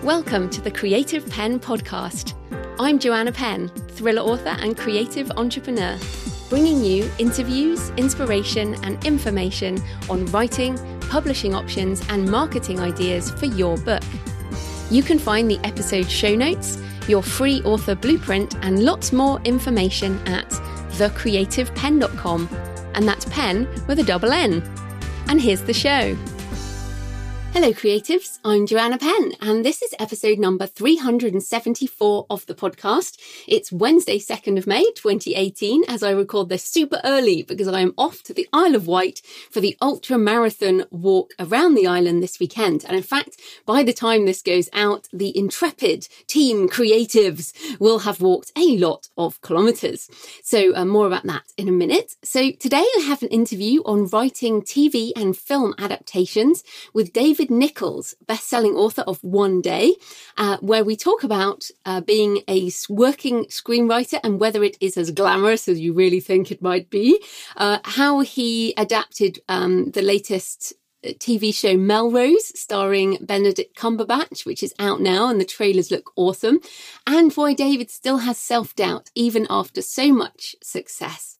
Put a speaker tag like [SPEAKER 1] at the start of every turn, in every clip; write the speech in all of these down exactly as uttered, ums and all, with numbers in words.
[SPEAKER 1] Welcome to the Creative Penn podcast. I'm Joanna Penn, thriller author and creative entrepreneur, bringing you interviews, inspiration, and information on writing, publishing options, and marketing ideas for your book. You can find the episode show notes, your free author blueprint, and lots more information at the creative penn dot com. And that's pen with a double N. And here's the show. Hello creatives, I'm Joanna Penn and this is episode number three hundred seventy-four of the podcast. It's Wednesday, second of May, twenty eighteen, as I record this super early because I am off to the Isle of Wight for the ultra marathon walk around the island this weekend. And in fact, by the time this goes out, the intrepid team creatives will have walked a lot of kilometres. So uh, more about that in a minute. So today I have an interview on writing T V and film adaptations with David Nichols, best-selling author of One Day, uh, where we talk about uh, being a working screenwriter and whether it is as glamorous as you really think it might be, uh, how he adapted um, the latest T V show Melrose, starring Benedict Cumberbatch, which is out now and the trailers look awesome, and why David still has self-doubt even after so much success.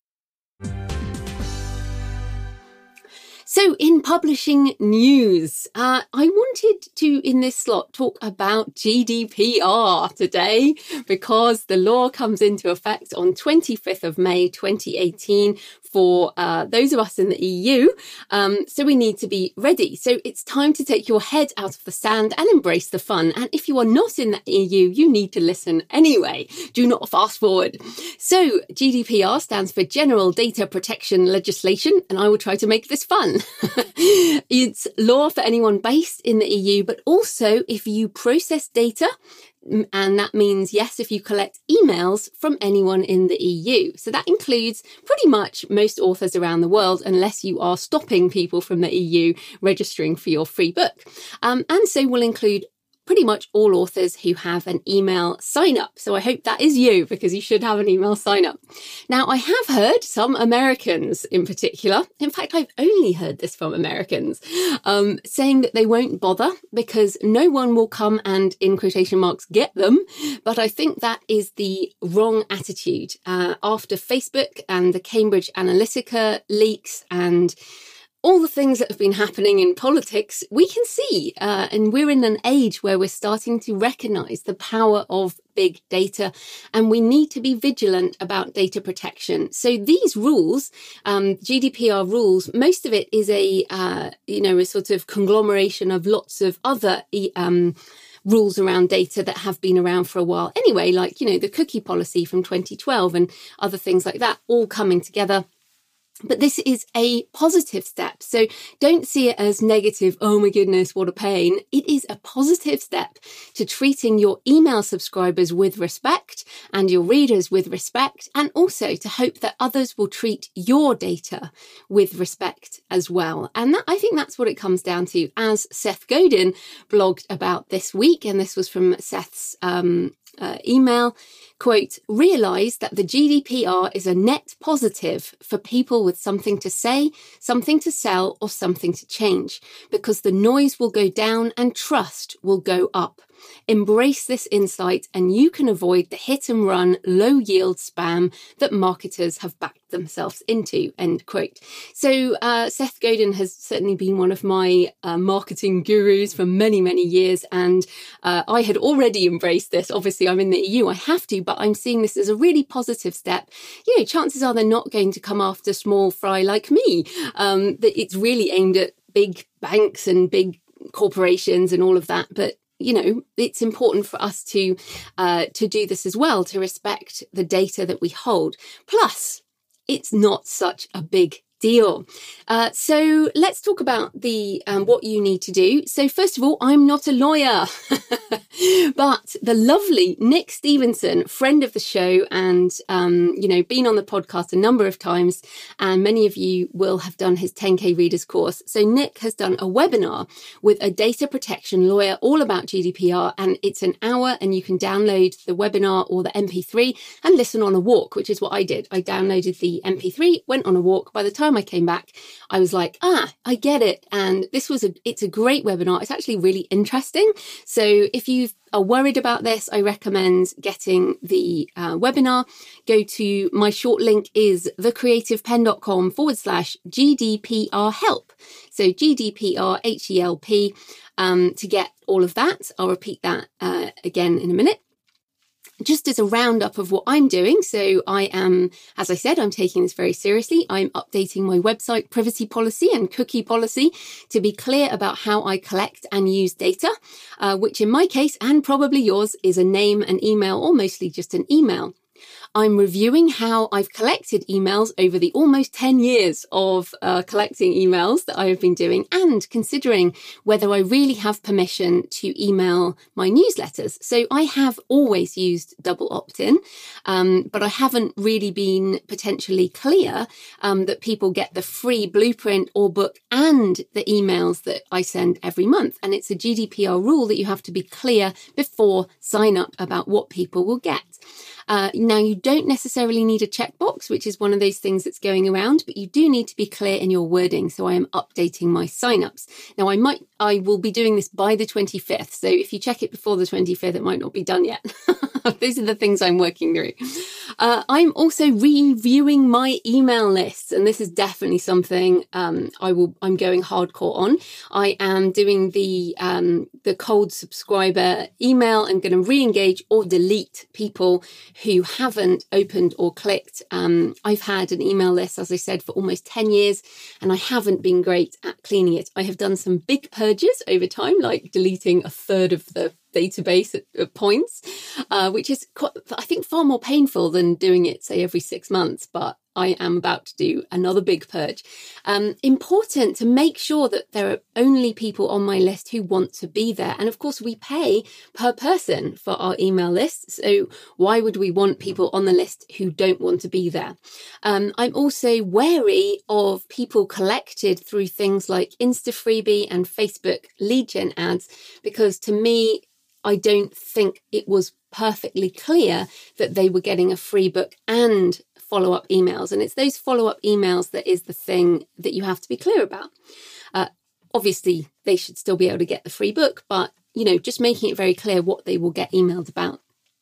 [SPEAKER 1] So in publishing news, uh, I wanted to, in this slot, talk about G D P R today because the law comes into effect on twenty-fifth of May, twenty eighteen for uh, those of us in the E U. Um, so we need to be ready. So it's time to take your head out of the sand and embrace the fun. And if you are not in the E U, you need to listen anyway. Do not fast forward. So G D P R stands for General Data Protection Legislation, and I will try to make this fun. It's law for anyone based in the E U, but also if you process data, and that means, yes, if you collect emails from anyone in the E U. So that includes pretty much most authors around the world, unless you are stopping people from the E U registering for your free book. Um, and so will include pretty much all authors who have an email sign up. So I hope that is you, because you should have an email sign up. Now, I have heard some Americans in particular, in fact, I've only heard this from Americans, um, saying that they won't bother because no one will come and, in quotation marks, get them. But I think that is the wrong attitude. Uh, after Facebook and the Cambridge Analytica leaks and all the things that have been happening in politics, we can see, uh, and we're in an age where we're starting to recognise the power of big data, and we need to be vigilant about data protection. So these rules, um, G D P R rules, most of it is a, uh, you know, a sort of conglomeration of lots of other um rules around data that have been around for a while anyway, like, you know, the cookie policy from twenty twelve and other things like that, all coming together. But this is a positive step. So don't see it as negative. Oh my goodness, what a pain. It is a positive step to treating your email subscribers with respect and your readers with respect, and also to hope that others will treat your data with respect as well. And that, I think that's what it comes down to, as Seth Godin blogged about this week. And this was from Seth's um, uh, email. Quote, realise that the G D P R is a net positive for people with something to say, something to sell, or something to change, because the noise will go down and trust will go up. Embrace this insight and you can avoid the hit and run, low yield spam that marketers have backed themselves into, end quote. So uh, Seth Godin has certainly been one of my uh, marketing gurus for many, many years. And uh, I had already embraced this. Obviously, I'm in the E U, I have to, but I'm seeing this as a really positive step. You know, chances are they're not going to come after small fry like me. Um, that it's really aimed at big banks and big corporations and all of that. But you know, it's important for us to uh, to do this as well, to respect the data that we hold. Plus, it's not such a big deal. Uh, so let's talk about the um, what you need to do. So first of all, I'm not a lawyer, but the lovely Nick Stevenson, friend of the show, and um, you know, been on the podcast a number of times, and many of you will have done his ten K readers course. So Nick has done a webinar with a data protection lawyer all about G D P R, and it's an hour, and you can download the webinar or the M P three and listen on a walk, which is what I did. I downloaded the M P three, went on a walk. By the time I came back, I was like, ah, I get it. And this was a, it's a great webinar. It's actually really interesting. So if you you are worried about this, I recommend getting the uh, webinar. Go to my short link is thecreativepenn.com forward slash GDPR help. So G D P R H E L P um, to get all of that. I'll repeat that uh, again in a minute. Just as a roundup of what I'm doing. So I am, as I said, I'm taking this very seriously. I'm updating my website privacy policy and cookie policy to be clear about how I collect and use data, uh, which in my case, and probably yours, is a name, an email, or mostly just an email. I'm reviewing how I've collected emails over the almost ten years of uh, collecting emails that I have been doing, and considering whether I really have permission to email my newsletters. So I have always used double opt-in, um, but I haven't really been potentially clear um, that people get the free blueprint or book and the emails that I send every month. And it's a G D P R rule that you have to be clear before sign up about what people will get. Uh, now, you don't necessarily need a checkbox, which is one of those things that's going around, but you do need to be clear in your wording. So I am updating my signups. Now, I might, I will be doing this by the twenty-fifth. So if you check it before the twenty-fifth, it might not be done yet. These are the things I'm working through. Uh, I'm also reviewing my email lists, and this is definitely something um, I will. I'm going hardcore on. I am doing the um, the cold subscriber email. I'm going to re-engage or delete people who haven't opened or clicked. Um, I've had an email list, as I said, for almost ten years, and I haven't been great at cleaning it. I have done some big purges over time, like deleting a third of the database at, at points, uh, which is, quite, I think, far more painful than doing it, say, every six months. But I am about to do another big purge. Um, important to make sure that there are only people on my list who want to be there. And of course, we pay per person for our email list. So why would we want people on the list who don't want to be there? Um, I'm also wary of people collected through things like Insta Freebie and Facebook lead gen ads, because to me, I don't think it was perfectly clear that they were getting a free book and follow-up emails. And it's those follow-up emails that is the thing that you have to be clear about. Uh, obviously, they should still be able to get the free book, but, you know, just making it very clear what they will get emailed about.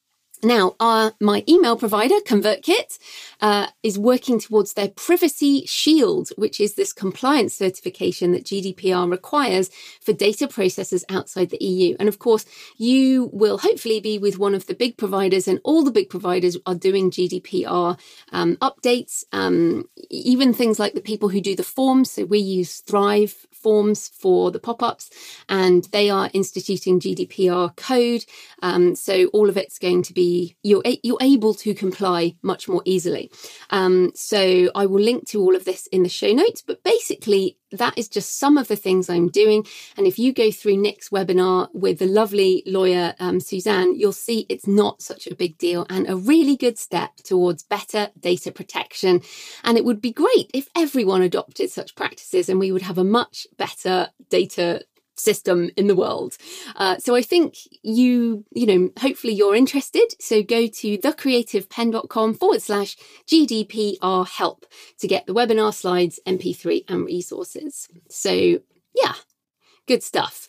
[SPEAKER 1] Now, our, my email provider, ConvertKit, uh, is working towards their Privacy Shield, which is this compliance certification that G D P R requires for data processors outside the E U. And of course, you will hopefully be with one of the big providers, and all the big providers are doing G D P R um, updates, um, even things like the people who do the forms. So we use Thrive forms for the pop-ups, and they are instituting G D P R code. Um, so all of it's going to be You're, you're able to comply much more easily. Um, so I will link to all of this in the show notes, but basically that is just some of the things I'm doing. And if you go through Nick's webinar with the lovely lawyer, um, Suzanne, you'll see it's not such a big deal and a really good step towards better data protection. And it would be great if everyone adopted such practices, and we would have a much better data system in the world. Uh, so I think you, you know, hopefully you're interested. So go to thecreativepenn.com forward slash GDPR help to get the webinar slides, M P three and resources. So yeah, good stuff.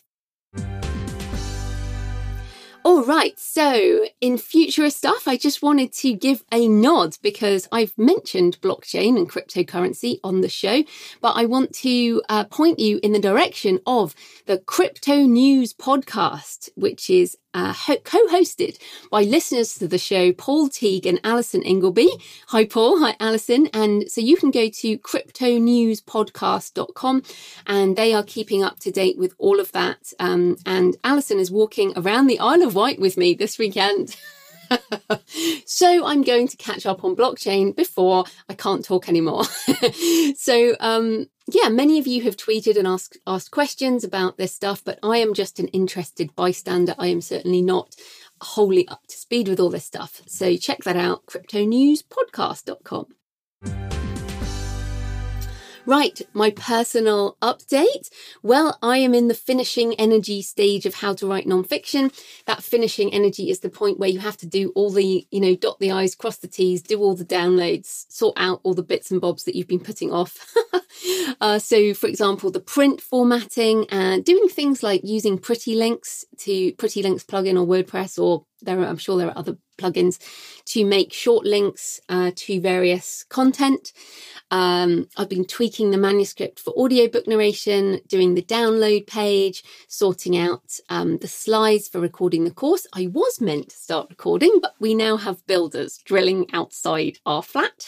[SPEAKER 1] All right, so in future stuff, I just wanted to give a nod because I've mentioned blockchain and cryptocurrency on the show, but I want to uh, point you in the direction of the Crypto News podcast, which is uh, ho- co-hosted by listeners to the show, Paul Teague and Alison Ingleby. Hi, Paul. Hi, Alison. And so you can go to crypto news podcast dot com, and they are keeping up to date with all of that. Um, and Alison is walking around the Isle of Wight with me this weekend. So I'm going to catch up on blockchain before I can't talk anymore. So, um, yeah, many of you have tweeted and asked asked questions about this stuff, but I am just an interested bystander. I am certainly not wholly up to speed with all this stuff. So check that out, crypto news podcast dot com. Right, my personal update. Well, I am in the finishing energy stage of how to write nonfiction. That finishing energy is the point where you have to do all the, you know, dot the I's, cross the T's, do all the downloads, sort out all the bits and bobs that you've been putting off. uh, so, for example, the print formatting and doing things like using Pretty Links to Pretty Links plugin or WordPress, or there are, I'm sure there are other plugins to make short links uh, to various content. Um, I've been tweaking the manuscript for audiobook narration, doing the download page, sorting out um, the slides for recording the course. I was meant to start recording, but we now have builders drilling outside our flat.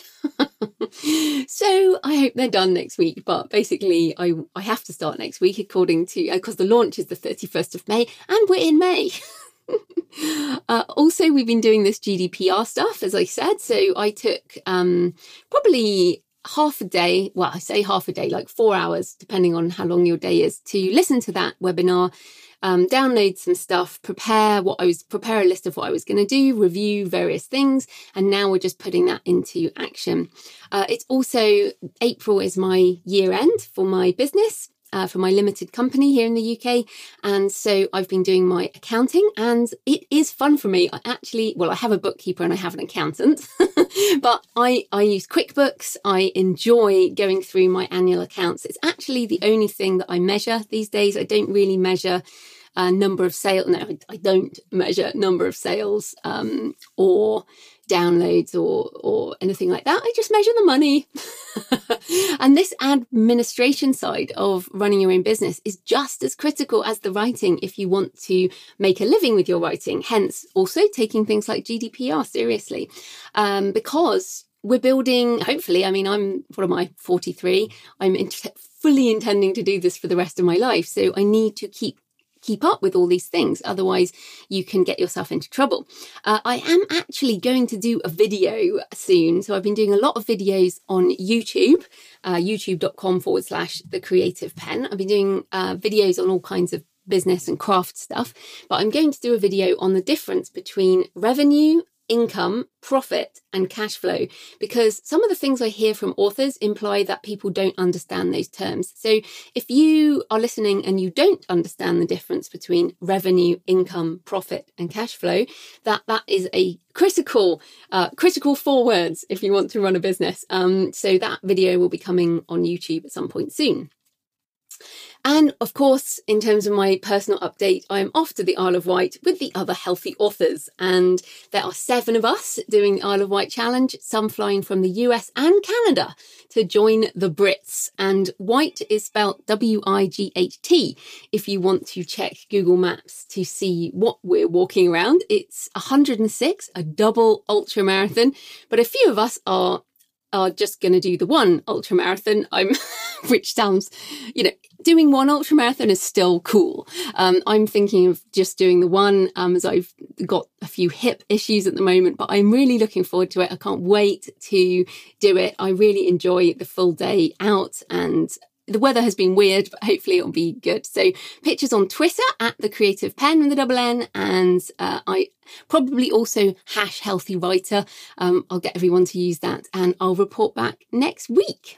[SPEAKER 1] So I hope they're done next week. But basically, I, I have to start next week according to, because the launch is the thirty-first of May and we're in May. Uh, also, we've been doing this G D P R stuff, as I said. So I took um, probably half a day, well, I say half a day, like four hours, depending on how long your day is, to listen to that webinar, um, download some stuff, prepare what I was, prepare a list of what I was going to do, review various things, and now we're just putting that into action. Uh, it's also, April is my year end for my business. Uh, for my limited company here in the U K. And so I've been doing my accounting and it is fun for me. I actually, well, I have a bookkeeper and I have an accountant, but I, I use QuickBooks. I enjoy going through my annual accounts. It's actually the only thing that I measure these days. I don't really measure uh, number of sales. No, I, I don't measure number of sales um, or downloads or or anything like that. I just measure the money. And this administration side of running your own business is just as critical as the writing if you want to make a living with your writing. Hence, also taking things like G D P R seriously, um, because we're building, hopefully, I mean, I'm, what am I, forty-three? I'm in- fully intending to do this for the rest of my life. So I need to keep keep up with all these things. Otherwise, you can get yourself into trouble. Uh, I am actually going to do a video soon. So I've been doing a lot of videos on YouTube, uh, youtube.com forward slash the creative pen. I've been doing uh, videos on all kinds of business and craft stuff, but I'm going to do a video on the difference between revenue, income, profit, and cash flow, because some of the things I hear from authors imply that people don't understand those terms. So if you are listening and you don't understand the difference between revenue, income, profit, and cash flow, that that is a critical, uh, critical four words if you want to run a business. Um, so that video will be coming on YouTube at some point soon. And of course, in terms of my personal update, I'm off to the Isle of Wight with the other healthy authors. And there are seven of us doing the Isle of Wight challenge, some flying from the U S and Canada to join the Brits. And Wight is spelled W I G H T if you want to check Google Maps to see what we're walking around. It's one hundred six, a double ultra marathon, but a few of us are are just going to do the one ultra marathon. I'm, which sounds, you know, doing one ultra marathon is still cool. Um, I'm thinking of just doing the one, um, as I've got a few hip issues at the moment, but I'm really looking forward to it. I can't wait to do it. I really enjoy the full day out, and the weather has been weird, but hopefully it'll be good. So pictures on Twitter at the Creative Pen with the double N, and uh, I probably also hash healthy writer. Um, I'll get everyone to use that, and I'll report back next week.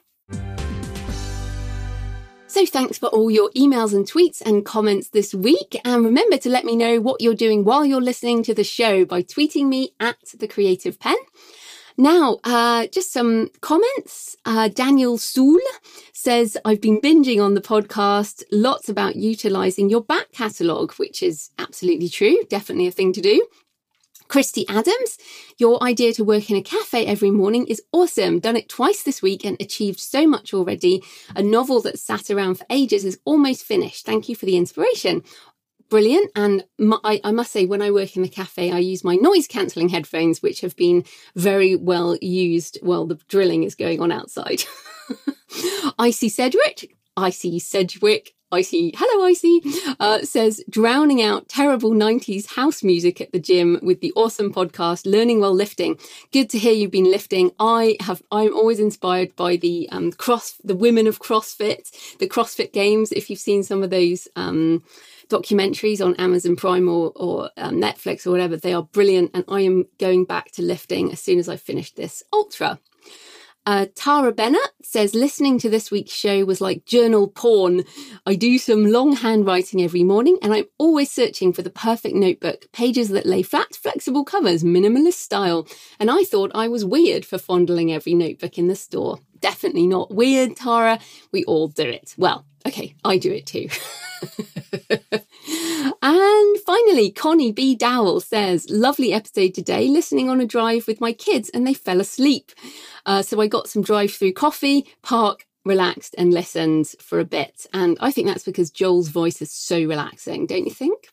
[SPEAKER 1] So thanks for all your emails and tweets and comments this week. And remember to let me know what you're doing while you're listening to the show by tweeting me at the Creative Pen. Now, uh, just some comments. Uh, Daniel Soul says, I've been binging on the podcast, lots about utilising your back catalogue, which is absolutely true. Definitely a thing to do. Christy Adams, your idea to work in a cafe every morning is awesome. Done it twice this week and achieved so much already. A novel that sat around for ages is almost finished. Thank you for the inspiration. Brilliant. And my, I, I must say, when I work in the cafe, I use my noise cancelling headphones, which have been very well used while the drilling is going on outside. Icy Cedric, Icy Sedgwick, Icy, hello Icy, uh, says, drowning out terrible nineties house music at the gym with the awesome podcast, Learning While Lifting. Good to hear you've been lifting. I have, I'm always inspired by the um, cross, the women of CrossFit, the CrossFit Games. If you've seen some of those um, documentaries on Amazon Prime or, or um, Netflix or whatever, they are brilliant. And I am going back to lifting as soon as I finish this ultra. Uh, Tara Bennett says, listening to this week's show was like journal porn. I do some long handwriting every morning and I'm always searching for the perfect notebook, pages that lay flat, flexible covers, minimalist style. And I thought I was weird for fondling every notebook in the store. Definitely not weird, Tara. We all do it. Well, okay, I do it too. And finally, Connie B. Dowell says, lovely episode today, listening on a drive with my kids and they fell asleep. Uh, so I got some drive-through coffee, park, relaxed and listened for a bit. And I think that's because Joel's voice is so relaxing, don't you think?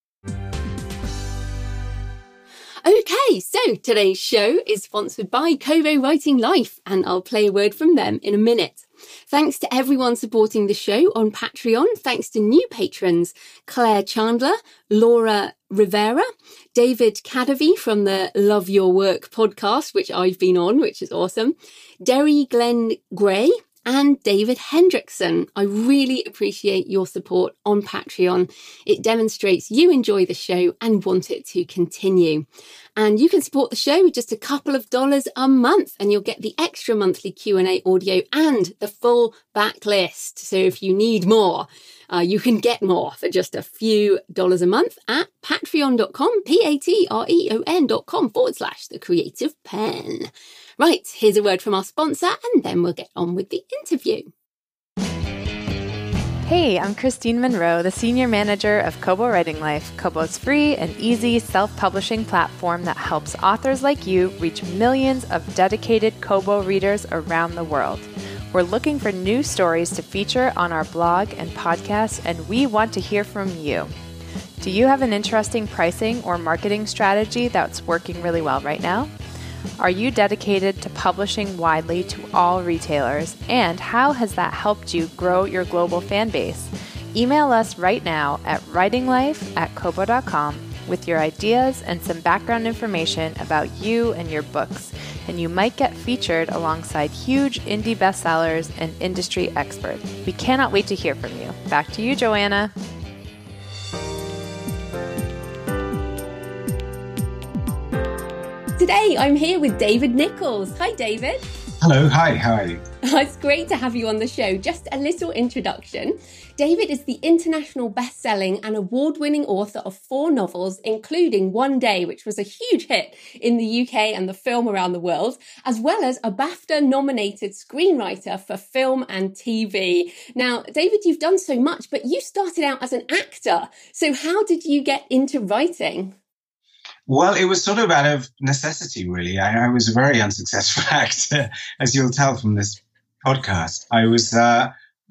[SPEAKER 1] Okay, so today's show is sponsored by Kobo Writing Life, and I'll play a word from them in a minute. Thanks to everyone supporting the show on Patreon. Thanks to new patrons, Claire Chandler, Laura Rivera, David Cadavy from the Love Your Work podcast, which I've been on, which is awesome, Derry Glenn Gray, and David Hendrickson. I really appreciate your support on Patreon. It demonstrates you enjoy the show and want it to continue. And you can support the show with just a couple of dollars a month and you'll get the extra monthly Q and A audio and the full backlist. So if you need more, uh, you can get more for just a few dollars a month at patreon.com, P-A-T-R-E-O-N dot com forward slash the creative pen. Right, here's a word from our sponsor and then we'll get on with the interview.
[SPEAKER 2] Hey, I'm Christine Monroe, the Senior Manager of Kobo Writing Life, Kobo's free and easy self-publishing platform that helps authors like you reach millions of dedicated Kobo readers around the world. We're looking for new stories to feature on our blog and podcast, and we want to hear from you. Do you have an interesting pricing or marketing strategy that's working really well right now? Are you dedicated to publishing widely to all retailers? And how has that helped you grow your global fan base? Email us right now at writinglife at kobo dot com with your ideas and some background information about you and your books, and you might get featured alongside huge indie bestsellers and industry experts. We cannot wait to hear from you. Back to you, Joanna.
[SPEAKER 1] Today, I'm here with David Nichols. Hi, David.
[SPEAKER 3] Hello. Hi. How are you?
[SPEAKER 1] It's great to have you on the show. Just a little introduction. David is the international best-selling and award-winning author of four novels, including One Day, which was a huge hit in the U K and the film around the world, as well as a BAFTA-nominated screenwriter for film and T V. Now, David, you've done so much, but you started out as an actor. So how did you get into writing?
[SPEAKER 3] Well, it was sort of out of necessity, really. I, I was a very unsuccessful actor, as you'll tell from this podcast. I was, uh,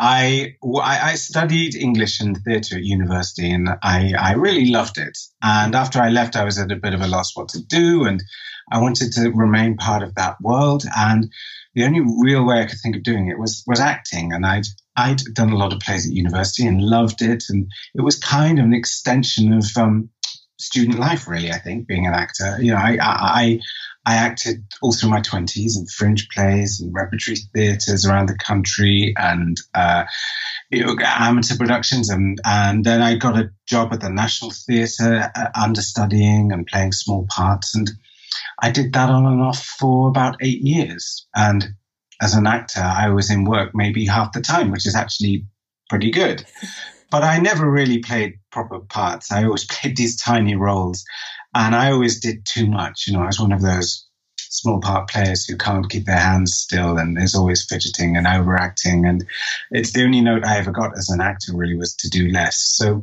[SPEAKER 3] I, I studied English and theatre at university, and I, I really loved it. And after I left, I was at a bit of a loss what to do, and I wanted to remain part of that world. And the only real way I could think of doing it was was acting. And I'd I'd done a lot of plays at university and loved it, and it was kind of an extension of um, student life, really. I think being an actor, you know, I I I acted all through my twenties in fringe plays and repertory theatres around the country, and uh, you know, amateur productions, and and then I got a job at the National Theatre, uh, understudying and playing small parts, and I did that on and off for about eight years. And as an actor, I was in work maybe half the time, which is actually pretty good. But I never really played proper parts. I always played these tiny roles, and I always did too much. You know, I was one of those small part players who can't keep their hands still and is always fidgeting and overacting. And it's the only note I ever got as an actor really was to do less. So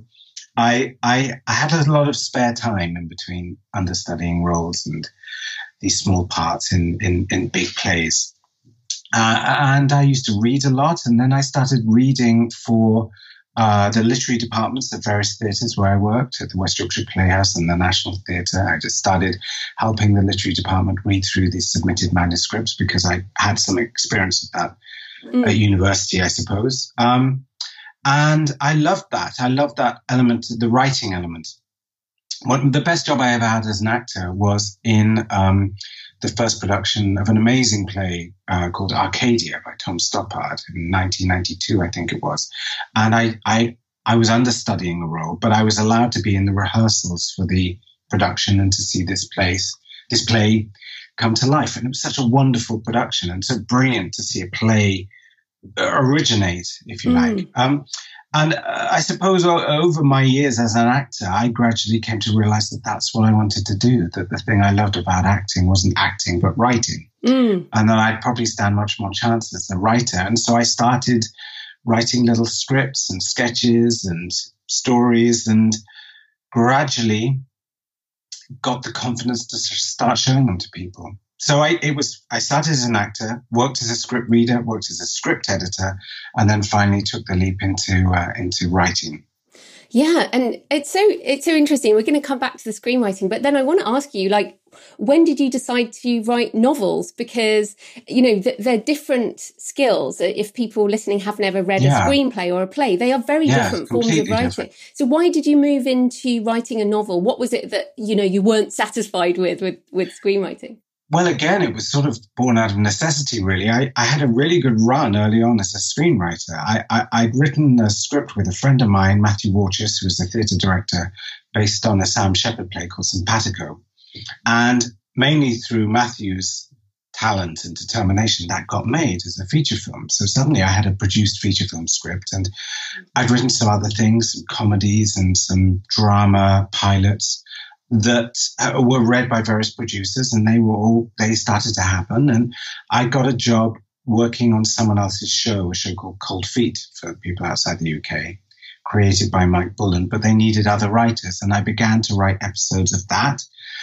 [SPEAKER 3] I I, I had a lot of spare time in between understudying roles and these small parts in, in, in big plays. Uh, and I used to read a lot, and then I started reading for uh, the literary departments at various theatres where I worked, at the West Yorkshire Playhouse and the National Theatre. I just started helping the literary department read through these submitted manuscripts because I had some experience of that mm. at university, I suppose. Um, and I loved that. I loved that element, the writing element. What, the best job I ever had as an actor was in um, the first production of an amazing play uh, called Arcadia by Tom Stoppard in nineteen ninety-two, I think it was. And I, I, I was understudying a role, but I was allowed to be in the rehearsals for the production and to see this place, this play come to life. And it was such a wonderful production and so brilliant to see a play originate, if you mm. like. Um, and uh, I suppose over my years as an actor, I gradually came to realize that that's what I wanted to do, that the thing I loved about acting wasn't acting, but writing. Mm. And that I'd probably stand much more chance as a writer. And so I started writing little scripts and sketches and stories, and gradually got the confidence to start showing them to people. So I, it was, I started as an actor, worked as a script reader, worked as a script editor, and then finally took the leap into, uh, into writing.
[SPEAKER 1] Yeah. And it's so, it's so interesting. We're going to come back to the screenwriting, but then I want to ask you, like, when did you decide to write novels? Because, you know, th- they're different skills. If people listening have never read yeah. a screenplay or a play, they are very yeah, different forms of writing. Different. So why did you move into writing a novel? What was it that, you know, you weren't satisfied with, with, with screenwriting?
[SPEAKER 3] Well, again, it was sort of born out of necessity, really. I, I had a really good run early on as a screenwriter. I, I, I'd written a script with a friend of mine, Matthew Warchus, who was a theatre director, based on a Sam Shepard play called Simpatico. And mainly through Matthew's talent and determination, that got made as a feature film. So suddenly I had a produced feature film script, and I'd written some other things, some comedies and some drama pilots that uh, were read by various producers, and they were all, they started to happen. And I got a job working on someone else's show, a show called Cold Feet for people outside the U K, created by Mike Bullen, but they needed other writers. And I began to write episodes of that.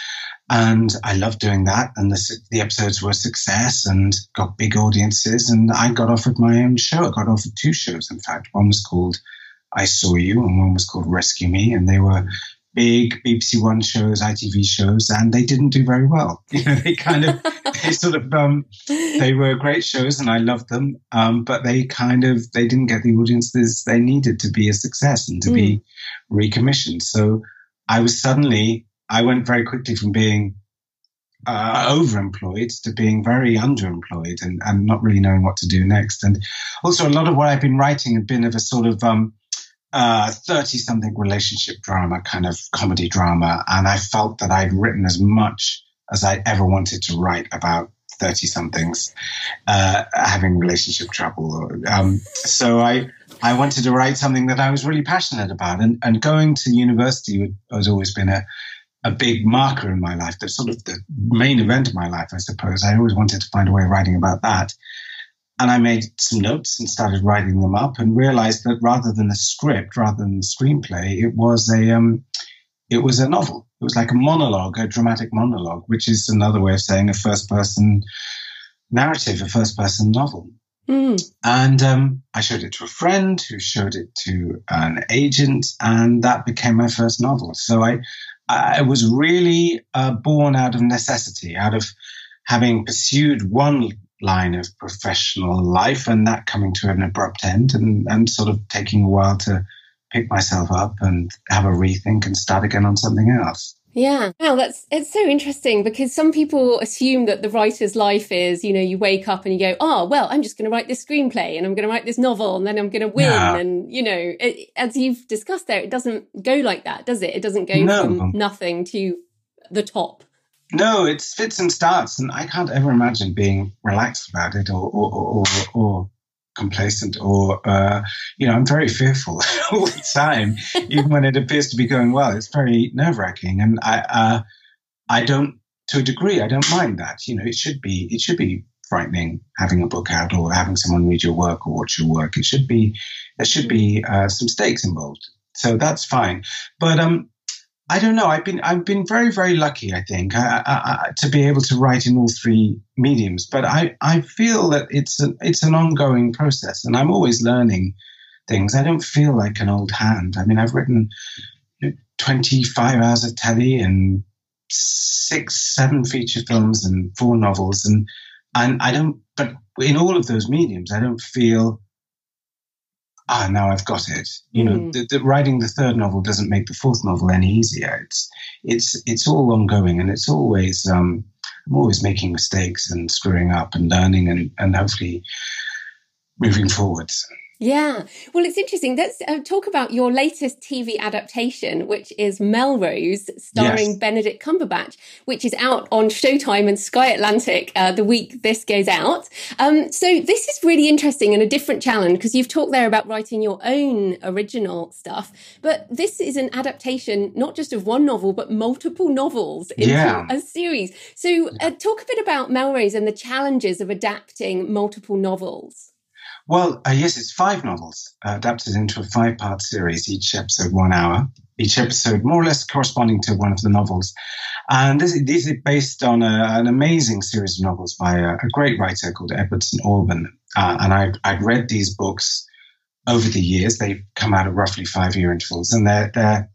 [SPEAKER 3] And I loved doing that. And the, the episodes were a success and got big audiences. And I got offered my own show. I got offered two shows, in fact. One was called I Saw You, and one was called Rescue Me. And they were big B B C One shows, I T V shows, and they didn't do very well. You know, they kind of, they sort of, um, they were great shows and I loved them. Um, but they kind of, they didn't get the audiences they needed to be a success and to mm. be recommissioned. So I was suddenly, I went very quickly from being uh, overemployed to being very underemployed and, and not really knowing what to do next. And also a lot of what I've been writing had been of a sort of, um, Uh, thirty-something relationship drama, kind of comedy drama. And I felt that I'd written as much as I ever wanted to write about thirty-somethings uh, having relationship trouble. Um, so I I wanted to write something that I was really passionate about. And, and going to university has always been a, a big marker in my life. That's sort of the main event of my life, I suppose. I always wanted to find a way of writing about that. And I made some notes and started writing them up and realized that rather than a script, rather than a screenplay, it was a um, it was a novel. It was like a monologue, a dramatic monologue, which is another way of saying a first-person narrative, a first-person novel. Mm. And um, I showed it to a friend who showed it to an agent, and that became my first novel. So I, I was really uh, born out of necessity, out of having pursued one line of professional life and that coming to an abrupt end, and, and sort of taking a while to pick myself up and have a rethink and start again on something else.
[SPEAKER 1] Yeah. Well, that's, it's so interesting because some people assume that the writer's life is, you know, you wake up and you go, oh, well, I'm just going to write this screenplay and I'm going to write this novel and then I'm going to win. Yeah. And, you know, it, as you've discussed there, it doesn't go like that, does it? It doesn't go no. from nothing to the top.
[SPEAKER 3] No, it's fits and starts, and I can't ever imagine being relaxed about it or or or, or complacent or, uh, you know, I'm very fearful all the time, even when it appears to be going well. It's very nerve-wracking, and I uh, I don't, to a degree, I don't mind that. You know, it should be it should be frightening having a book out or having someone read your work or watch your work. It should be there should be uh, some stakes involved, so that's fine. But um. I don't know. I've been I've been very, very lucky, I think, I, I, I, to be able to write in all three mediums. But I, I feel that it's an, it's an ongoing process, and I'm always learning things. I don't feel like an old hand. I mean, I've written twenty-five hours of telly and six, seven feature films and four novels, and and I don't. But in all of those mediums, I don't feel, ah, now I've got it. You know, mm. the, the, writing the third novel doesn't make the fourth novel any easier. It's it's it's all ongoing, and it's always um, I'm always making mistakes and screwing up and learning and, and hopefully moving forwards.
[SPEAKER 1] Yeah. Well, it's interesting. Let's uh, talk about your latest T V adaptation, which is Melrose, starring
[SPEAKER 3] Yes.
[SPEAKER 1] Benedict Cumberbatch, which is out on Showtime and Sky Atlantic uh, the week this goes out. Um, so this is really interesting and a different challenge, because you've talked there about writing your own original stuff. But this is an adaptation, not just of one novel, but multiple novels into
[SPEAKER 3] Yeah.
[SPEAKER 1] a series. So uh, talk a bit about Melrose and the challenges of adapting multiple novels.
[SPEAKER 3] Well, uh, yes, it's five novels uh, adapted into a five-part series, each episode one hour, each episode more or less corresponding to one of the novels. And this, this is based on a, an amazing series of novels by a, a great writer called Edward Saint Alban. Uh, and I, I'd read these books over the years. They've come out at roughly five-year intervals, and they're, they're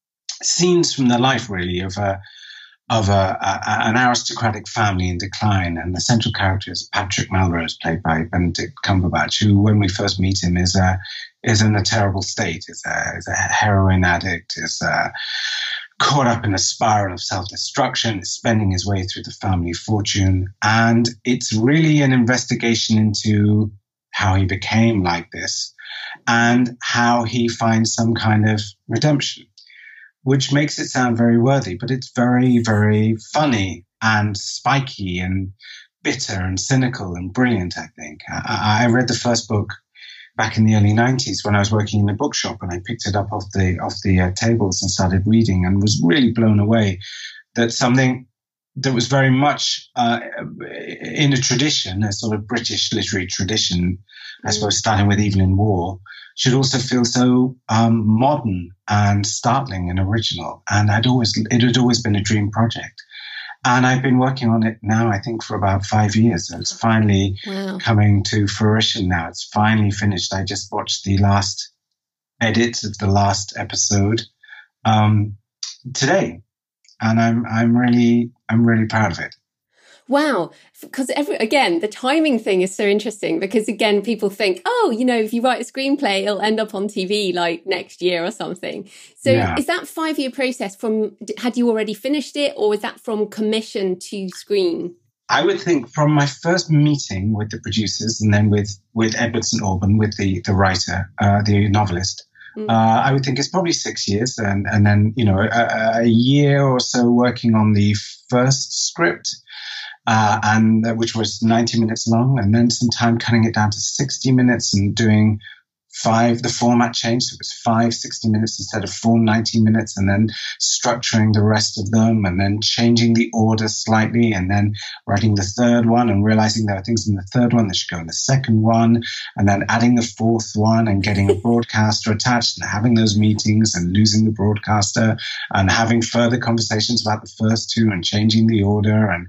[SPEAKER 3] scenes from the life, really, of a of a, a, an aristocratic family in decline. And the central character is Patrick Melrose, played by Benedict Cumberbatch, who, when we first meet him, is a, is in a terrible state, is a, is a heroin addict, is a, caught up in a spiral of self-destruction, is spending his way through the family fortune. And it's really an investigation into how he became like this and how he finds some kind of redemption, which makes it sound very worthy, but it's very, very funny and spiky and bitter and cynical and brilliant, I think. I, I read the first book back in the early nineties when I was working in a bookshop, and I picked it up off the off the uh, tables and started reading, and was really blown away that something that was very much uh, in a tradition, a sort of British literary tradition, I suppose, starting with Evelyn Waugh, should also feel so um, modern and startling and original. And I'd always, it had always been a dream project. And I've been working on it now, I think, for about five years. So it's finally wow. coming to fruition now. It's finally finished. I just watched the last edit of the last episode um, today. And I'm, I'm really, I'm really proud of it.
[SPEAKER 1] Wow. Because every, again, the timing thing is so interesting, because again, people think, oh, you know, if you write a screenplay, it'll end up on T V like next year or something. So yeah. Is that five year process from, had you already finished it, or is that from commission to screen?
[SPEAKER 3] I would think from my first meeting with the producers, and then with, with Edward Saint Alban, with the, the writer, uh, the novelist, Mm. Uh, I would think it's probably six years and, and then, you know, a, a year or so working on the first script, uh, and uh, which was ninety minutes long, and then some time cutting it down to sixty minutes and doing five, the format changed. So it was five sixty minutes instead of four ninety minutes, and then structuring the rest of them, and then changing the order slightly, and then writing the third one and realizing there are things in the third one that should go in the second one, and then adding the fourth one and getting a broadcaster attached and having those meetings and losing the broadcaster and having further conversations about the first two and changing the order, and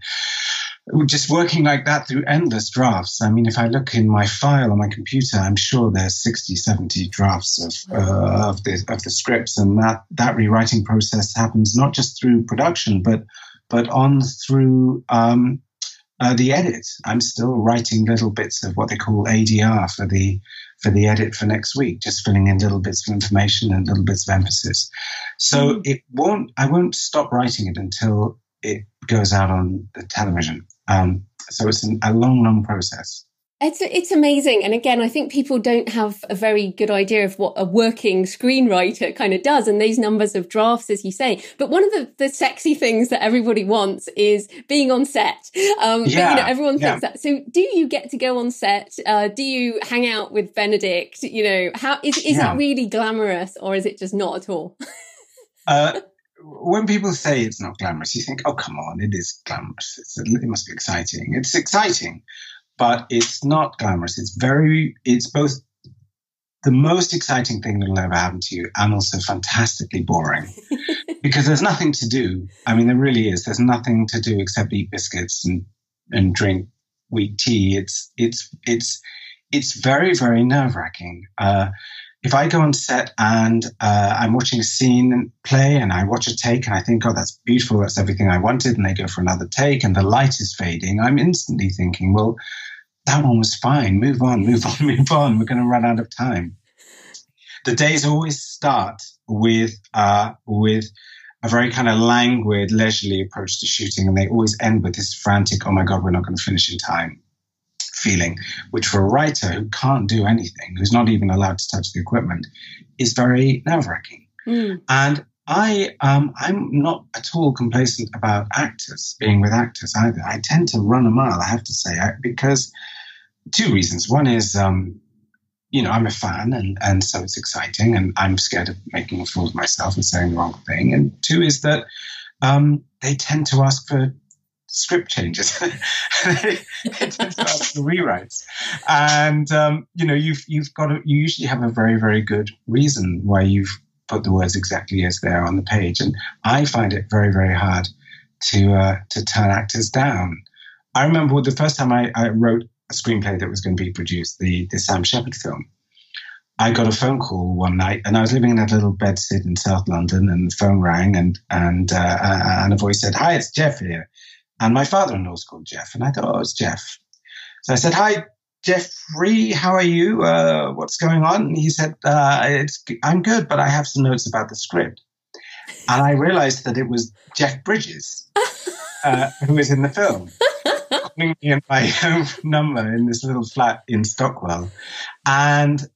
[SPEAKER 3] just working like that through endless drafts. I mean, if I look in my file on my computer, I'm sure there's sixty, seventy drafts of, uh, of the, of the scripts. And that, that rewriting process happens not just through production, but, but on through, um, uh, the edit. I'm still writing little bits of what they call A D R for the, for the edit for next week, just filling in little bits of information and little bits of emphasis. So mm. it won't, I won't stop writing it until it goes out on the television. Um, so it's an, a long, long process.
[SPEAKER 1] It's it's amazing. And again, I think people don't have a very good idea of what a working screenwriter kind of does, and these numbers of drafts, as you say. But one of the, the sexy things that everybody wants is being on set. Um, yeah, but, you know, everyone thinks yeah. that. So do you get to go on set? Uh, do you hang out with Benedict? You know, how is, is yeah. it really glamorous, or is it just not at all?
[SPEAKER 3] uh, When people say it's not glamorous, you think, oh, come on, it is glamorous. It's, it must be exciting. It's exciting, but it's not glamorous. It's very, it's both the most exciting thing that will ever happen to you and also fantastically boring because there's nothing to do. I mean, there really is. There's nothing to do except eat biscuits and, and drink weak tea. It's, it's, it's, it's very, very nerve wracking. Uh, If I go on set and uh, I'm watching a scene play and I watch a take and I think, oh, that's beautiful, that's everything I wanted, and they go for another take and the light is fading, I'm instantly thinking, well, that one was fine. Move on, move on, move on. We're going to run out of time. The days always start with uh, with a very kind of languid, leisurely approach to shooting, and they always end with this frantic, oh, my God, we're not going to finish in time feeling, which for a writer who can't do anything, who's not even allowed to touch the equipment, is very nerve-wracking. Mm. And I, um, I'm not at all complacent about actors, being with actors either. I tend to run a mile, I have to say, because two reasons. One is, um, you know, I'm a fan, and, and so it's exciting, and I'm scared of making a fool of myself and saying the wrong thing. And two is that um, they tend to ask for script changes. they, they tend to ask for rewrites. And, um, you know, you've, you've got to, you usually have a very, very good reason why you've put the words exactly as they're on the page. And I find it very, very hard to, uh, to turn actors down. I remember the first time I, I wrote a screenplay that was going to be produced, the, the Sam Shepard film. I got a phone call one night, and I was living in a little bedsit in South London, and the phone rang, and, and, uh, and a voice said, "Hi, it's Jeff here." And my father-in-law's called Jeff. And I thought, oh, it's Jeff. So I said, "Hi, Jeffrey, how are you? Uh, what's going on?" And he said, uh, it's, "I'm good, but I have some notes about the script." And I realized that it was Jeff Bridges, uh, who was in the film, calling me in my home number in this little flat in Stockwell. And uh,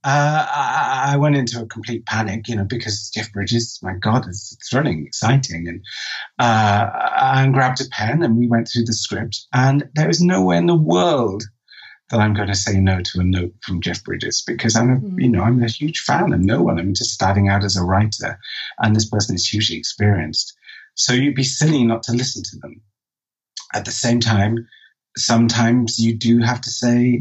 [SPEAKER 3] I, I went into a complete panic, you know, because Jeff Bridges, my God, it's thrilling, exciting. And uh, I grabbed a pen and we went through the script. And there is nowhere in the world that I'm going to say no to a note from Jeff Bridges, because I'm a, mm. you know, I'm a huge fan of no one. I'm just starting out as a writer, and this person is hugely experienced. So you'd be silly not to listen to them. At the same time, sometimes you do have to say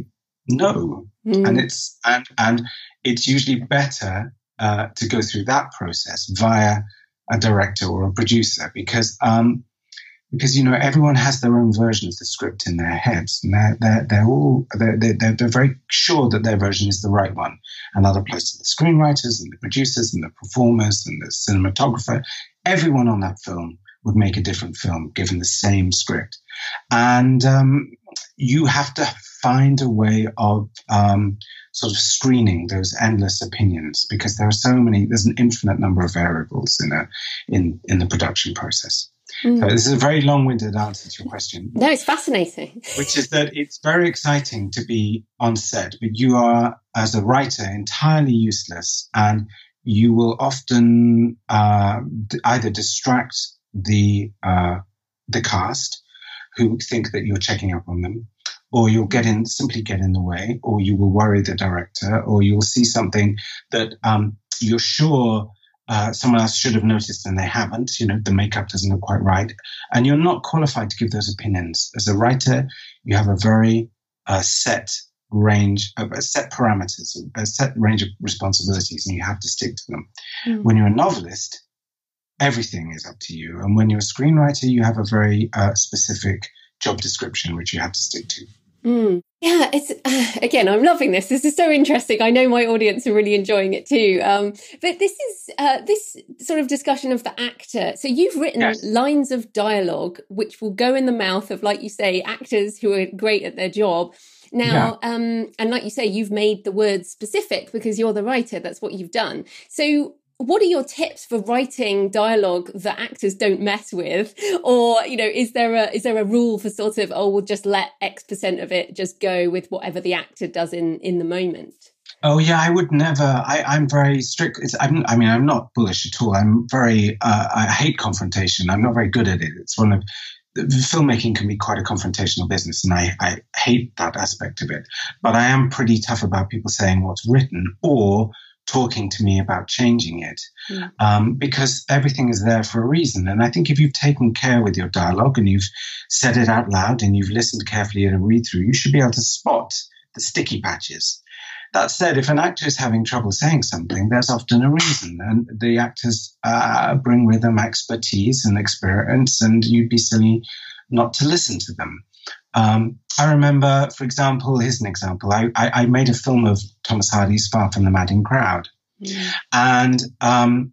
[SPEAKER 3] no, mm. and it's and and it's usually better uh, to go through that process via a director or a producer, because um, because you know everyone has their own version of the script in their heads, and they're they're, they're all they're, they're they're very sure that their version is the right one, and that applies to the screenwriters and the producers and the performers and the cinematographer. Everyone on that film would make a different film given the same script. And um, you have to find a way of um, sort of screening those endless opinions, because there are so many, there's an infinite number of variables in a in, in the production process. Mm. So this is a very long-winded answer to your question.
[SPEAKER 1] No, it's fascinating.
[SPEAKER 3] Which is that it's very exciting to be on set, but you are, as a writer, entirely useless, and you will often uh, either distract the uh, the cast, who think that you're checking up on them, or you'll get in simply get in the way, or you will worry the director, or you'll see something that um, you're sure uh, someone else should have noticed and they haven't. You know, the makeup doesn't look quite right, and you're not qualified to give those opinions. As a writer, you have a very uh, set range of uh, set parameters, a set range of responsibilities, and you have to stick to them. Mm. When you're a novelist, everything is up to you. And when you're a screenwriter, you have a very uh, specific job description, which you have to stick to.
[SPEAKER 1] Mm. Yeah, it's uh, again, I'm loving this. This is so interesting. I know my audience are really enjoying it too. Um, but this is uh, this sort of discussion of the actor. So you've written yes. lines of dialogue which will go in the mouth of, like you say, actors who are great at their job. Now, yeah. um, and like you say, you've made the words specific because you're the writer. That's what you've done. So what are your tips for writing dialogue that actors don't mess with? Or, you know, is there a is there a rule for sort of, oh, we'll just let X percent of it just go with whatever the actor does in, in the moment?
[SPEAKER 3] Oh, yeah, I would never. I, I'm very strict. It's, I'm, I mean, I'm not bullish at all. I'm very, uh, I hate confrontation. I'm not very good at it. It's one of, filmmaking can be quite a confrontational business, and I, I hate that aspect of it. But I am pretty tough about people saying what's written or talking to me about changing it, yeah. um, because everything is there for a reason. And I think if you've taken care with your dialogue and you've said it out loud and you've listened carefully at a read through, you should be able to spot the sticky patches. That said, if an actor is having trouble saying something, there's often a reason, and the actors uh, bring with them expertise and experience, and you'd be silly not to listen to them. Um, I remember, for example, here's an example. I, I, I made a film of Thomas Hardy's Far From the Madding Crowd. Mm. And um,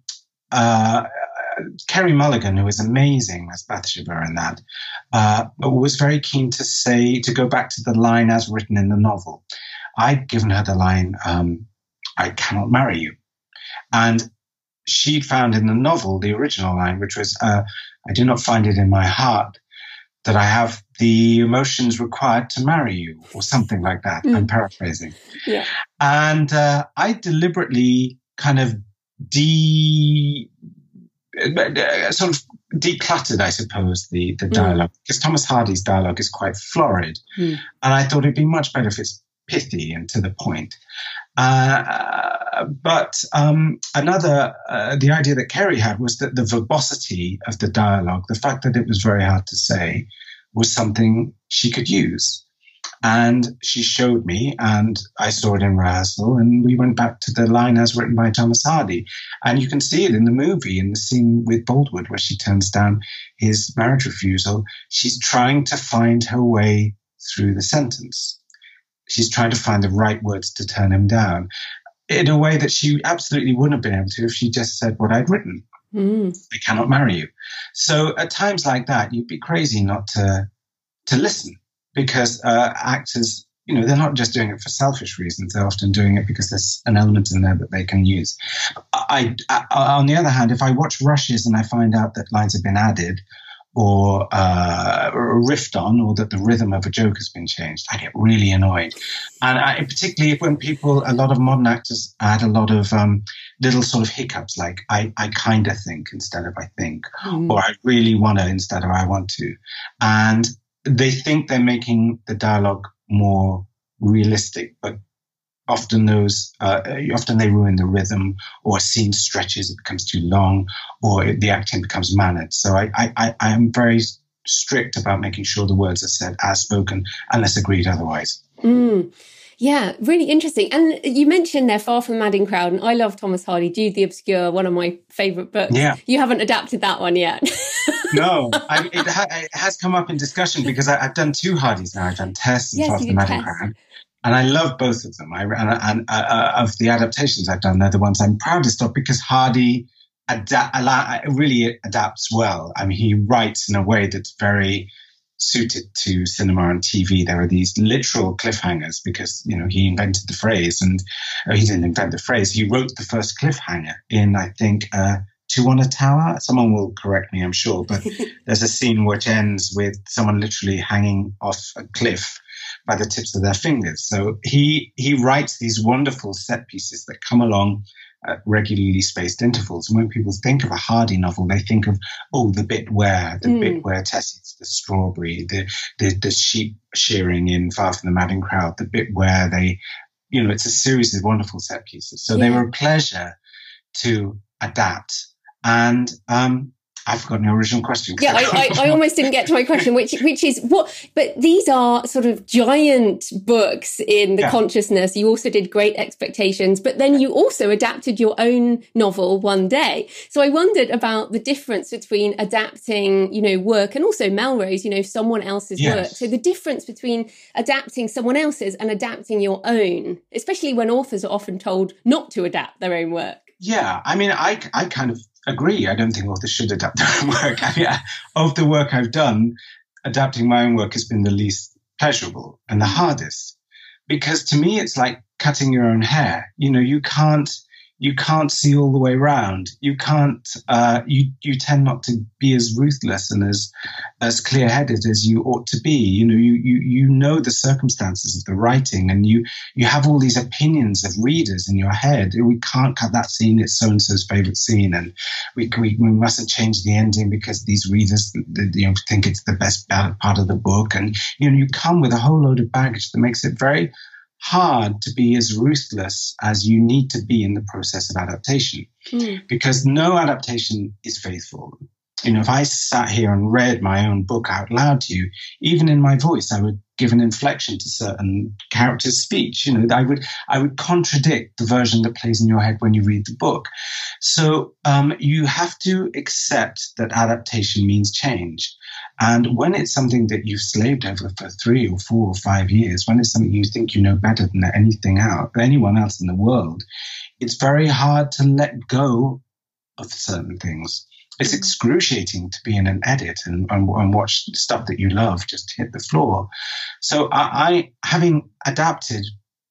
[SPEAKER 3] uh, Kerry Mulligan, who was amazing as Bathsheba in that, uh, was very keen to say, to go back to the line as written in the novel. I'd given her the line, um, I cannot marry you. And she'd found in the novel the original line, which was, uh, I do not find it in my heart that I have the emotions required to marry you, or something like that. Mm. I'm paraphrasing.
[SPEAKER 1] Yeah.
[SPEAKER 3] And uh, I deliberately kind of de, uh, sort of decluttered, I suppose, the, the dialogue. Mm. Because Thomas Hardy's dialogue is quite florid. Mm. And I thought it'd be much better if it's pithy and to the point. Uh, but um, another, uh, the idea that Kerry had was that the verbosity of the dialogue, the fact that it was very hard to say, was something she could use. And she showed me, and I saw it in rehearsal, and we went back to the line as written by Thomas Hardy. And you can see it in the movie, in the scene with Boldwood, where she turns down his marriage refusal. She's trying to find her way through the sentence. She's trying to find the right words to turn him down in a way that she absolutely wouldn't have been able to if she just said what I'd written. Mm. I cannot marry you. So at times like that, you'd be crazy not to to listen, because uh, actors, you know, they're not just doing it for selfish reasons. They're often doing it because there's an element in there that they can use. I, I, on the other hand, if I watch rushes and I find out that lines have been added, or uh, riffed on, or that the rhythm of a joke has been changed, I get really annoyed. And I, particularly when people, a lot of modern actors add a lot of um, little sort of hiccups, like I, I kind of think instead of I think, mm. or I really want to instead of I want to. And they think they're making the dialogue more realistic, but often those, uh, often they ruin the rhythm, or a scene stretches, it becomes too long, or it, the acting becomes mannered. So I, I, I am very strict about making sure the words are said as spoken, unless agreed otherwise.
[SPEAKER 1] Mm. Yeah, really interesting. And you mentioned there Far From the Madding Crowd, and I love Thomas Hardy, Jude the Obscure, one of my favourite books.
[SPEAKER 3] Yeah.
[SPEAKER 1] You haven't adapted that one yet.
[SPEAKER 3] No, I, it, ha- it has come up in discussion because I, I've done two Hardys now. I've done Tess and
[SPEAKER 1] yes,
[SPEAKER 3] Far From the Madding Crowd. And I love both of them. I, and and uh, of the adaptations I've done, they're the ones I'm proudest of, because Hardy ada- really adapts well. I mean, he writes in a way that's very suited to cinema and T V. There are these literal cliffhangers because, you know, he invented the phrase, and uh, he didn't invent the phrase. He wrote the first cliffhanger in, I think, uh, Two on a Tower. Someone will correct me, I'm sure, but there's a scene which ends with someone literally hanging off a cliff by the tips of their fingers. So he he writes these wonderful set pieces that come along at regularly spaced intervals. And when people think of a Hardy novel, they think of, oh, the bit where, the mm. bit where Tess eats the strawberry, the, the the sheep shearing in Far From the Madding Crowd, the bit where they, you know, it's a series of wonderful set pieces. So yeah. They were a pleasure to adapt. And um I've forgotten your original question.
[SPEAKER 1] Yeah, I, I, I almost didn't get to my question, which which is what, but these are sort of giant books in the yeah. consciousness. You also did Great Expectations, but then you also adapted your own novel One Day. So I wondered about the difference between adapting, you know, work, and also Melrose, you know, someone else's yes. work. So the difference between adapting someone else's and adapting your own, especially when authors are often told not to adapt their own work.
[SPEAKER 3] Yeah, I mean, I, I kind of agree. I don't think authors should adapt their own work. I mean, of the work I've done, adapting my own work has been the least pleasurable and the hardest, because to me, it's like cutting your own hair. You know, you can't, you can't see all the way around. You can't, uh, you, you tend not to be as ruthless and as, as clear-headed as you ought to be. You know, you, you, you know the circumstances of the writing, and you, you have all these opinions of readers in your head. We can't cut that scene. It's so-and-so's favorite scene. And we, we, we mustn't change the ending because these readers, you know, think it's the best part of the book. And, you know, you come with a whole load of baggage that makes it very hard to be as ruthless as you need to be in the process of adaptation, mm. because no adaptation is faithful. You know, if I sat here and read my own book out loud to you, even in my voice, I would give an inflection to certain characters' speech. You know, I would I would contradict the version that plays in your head when you read the book. So um, you have to accept that adaptation means change. And when it's something that you've slaved over for three or four or five years, when it's something you think you know better than anything out, anyone else in the world, it's very hard to let go of certain things. It's excruciating to be in an edit and, and, and watch stuff that you love just hit the floor. So I, I, having adapted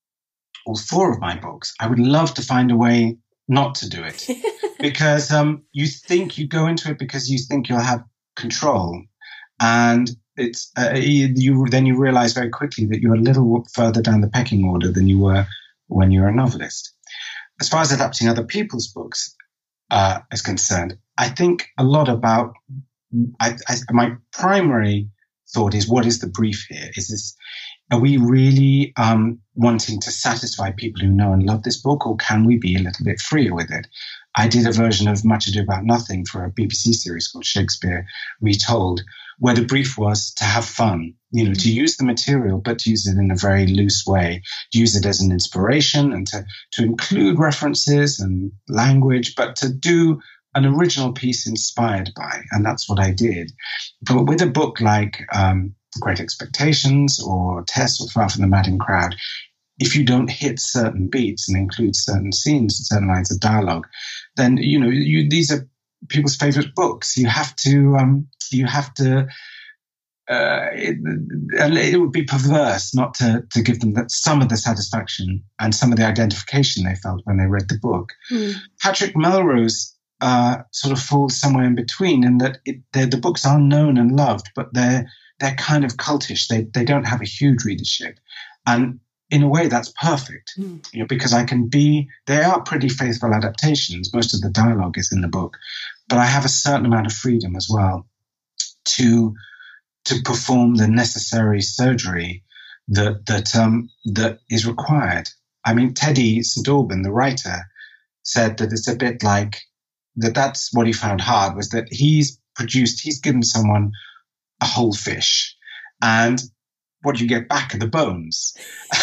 [SPEAKER 3] all four of my books, I would love to find a way not to do it, because um, you think you go into it because you think you'll have control. And it's uh, you, you then you realize very quickly that you're a little further down the pecking order than you were when you're a novelist. As far as adapting other people's books uh, is concerned, I think a lot about I, I, my primary thought is, what is the brief here? Is this, are we really um, wanting to satisfy people who know and love this book, or can we be a little bit freer with it? I did a version of Much Ado About Nothing for a B B C series called Shakespeare Retold, where the brief was to have fun, you know, mm-hmm. to use the material, but to use it in a very loose way, use it as an inspiration and to, to include references and language, but to do an original piece inspired by, and that's what I did. But with a book like um, Great Expectations or Tess or Far From the Madding Crowd, if you don't hit certain beats and include certain scenes, certain lines of dialogue, then, you know, you, these are people's favorite books. You have to, um, you have to, uh, it, it would be perverse not to, to give them that, some of the satisfaction and some of the identification they felt when they read the book. Mm. Patrick Melrose Uh, sort of falls somewhere in between, in that it, the books are known and loved, but they're they're kind of cultish. They they don't have a huge readership, and in a way that's perfect, mm. you know, because I can be. They are pretty faithful adaptations. Most of the dialogue is in the book, but I have a certain amount of freedom as well to to perform the necessary surgery that that um that is required. I mean, Teddy Saint Alban, the writer, said that it's a bit like. That that's what he found hard, was that he's produced, he's given someone a whole fish, and what you get back are the bones.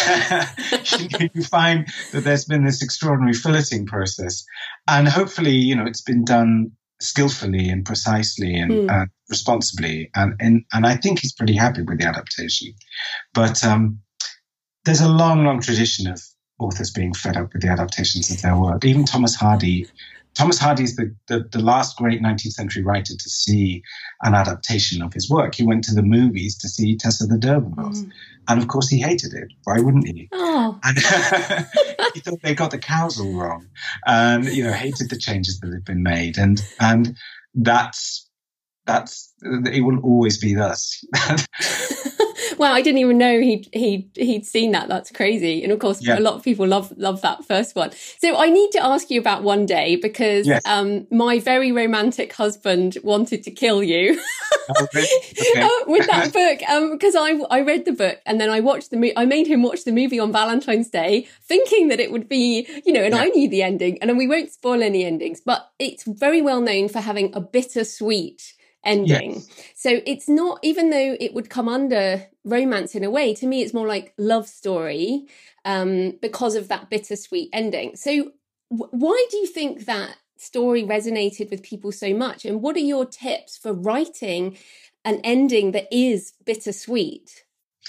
[SPEAKER 3] You find that there's been this extraordinary filleting process, and hopefully, you know, it's been done skillfully and precisely and mm. uh, responsibly, and, and and I think he's pretty happy with the adaptation. But um, there's a long, long tradition of authors being fed up with the adaptations of their work. Even Thomas Hardy. Thomas Hardy is the, the, the last great nineteenth century writer to see an adaptation of his work. He went to the movies to see Tess of the D'Urbervilles. Mm. And of course he hated it. Why wouldn't he? Oh. And he thought they got the cows all wrong, and, you know, hated the changes that had been made. And, and that's, that's, it will always be thus.
[SPEAKER 1] Well, I didn't even know he'd, he'd, he'd seen that. That's crazy. And of course, yeah. a lot of people love, love that first one. So I need to ask you about One Day, because yes. um, my very romantic husband wanted to kill you
[SPEAKER 3] oh, really? Okay.
[SPEAKER 1] uh, with that book. Because um, I, I read the book and then I watched the movie. I made him watch the movie on Valentine's Day, thinking that it would be, you know, and yeah. I knew the ending. And then we won't spoil any endings, but it's very well known for having a bittersweet ending. Yes. So it's not, even though it would come under romance in a way, to me it's more like love story um, because of that bittersweet ending. So w- why do you think that story resonated with people so much? And what are your tips for writing an ending that is bittersweet?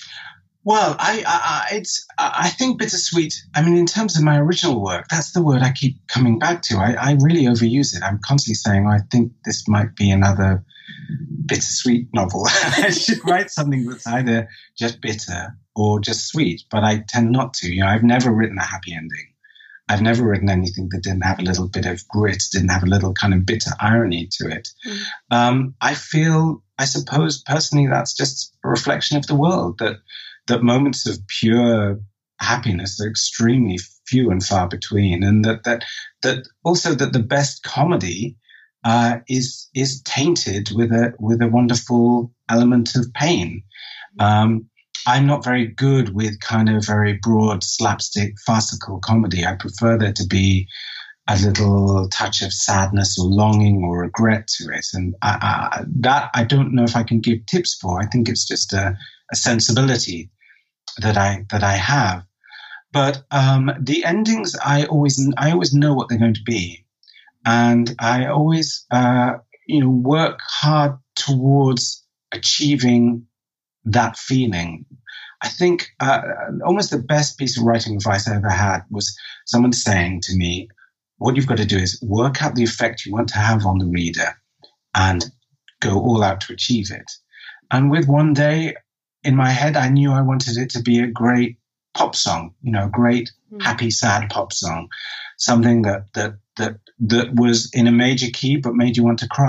[SPEAKER 3] Well, I, I, it's, I think bittersweet, I mean, in terms of my original work, that's the word I keep coming back to. I, I really overuse it. I'm constantly saying, oh, I think this might be another bittersweet novel. I should write something that's either just bitter or just sweet, but I tend not to. You know, I've never written a happy ending. I've never written anything that didn't have a little bit of grit, didn't have a little kind of bitter irony to it. Mm. Um, I feel, I suppose personally, that's just a reflection of the world, that that moments of pure happiness are extremely few and far between, and that that that also that the best comedy uh, is is tainted with a with a wonderful element of pain. Um, I'm not very good with kind of very broad slapstick farcical comedy. I prefer there to be a little touch of sadness or longing or regret to it, and I, I, that I don't know if I can give tips for. I think it's just a a sensibility that I that I have, but um, the endings I always I always know what they're going to be, and I always uh, you know work hard towards achieving that feeling. I think uh, almost the best piece of writing advice I ever had was someone saying to me, "What you've got to do is work out the effect you want to have on the reader, and go all out to achieve it." And with One Day, in my head, I knew I wanted it to be a great pop song, you know, a great, mm. happy, sad pop song, something that, that, that, that was in a major key, but made you want to cry.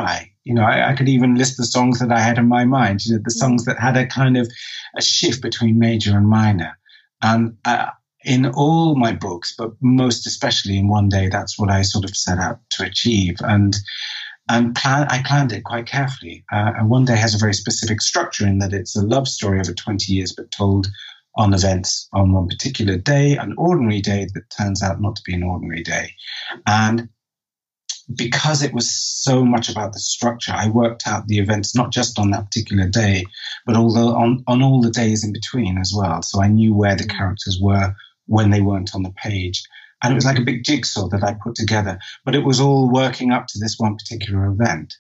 [SPEAKER 3] you know, I, I could even list the songs that I had in my mind, you know, the songs that had a kind of a shift between major and minor. And uh, in all my books, but most especially in One Day, that's what I sort of set out to achieve. And and plan, I planned it quite carefully. Uh, and One Day has a very specific structure in that it's a love story over twenty years, but told on events on one particular day, an ordinary day that turns out not to be an ordinary day. And because it was so much about the structure, I worked out the events not just on that particular day, but all the, on, on all the days in between as well. So I knew where the characters were when they weren't on the page. And it was like a big jigsaw that I put together, but it was all working up to this one particular event.